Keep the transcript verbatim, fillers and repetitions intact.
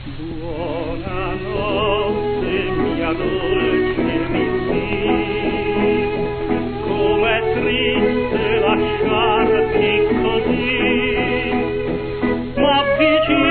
Buonanotte, mia dolce Missy, com'è triste lasciarti così, ma vicino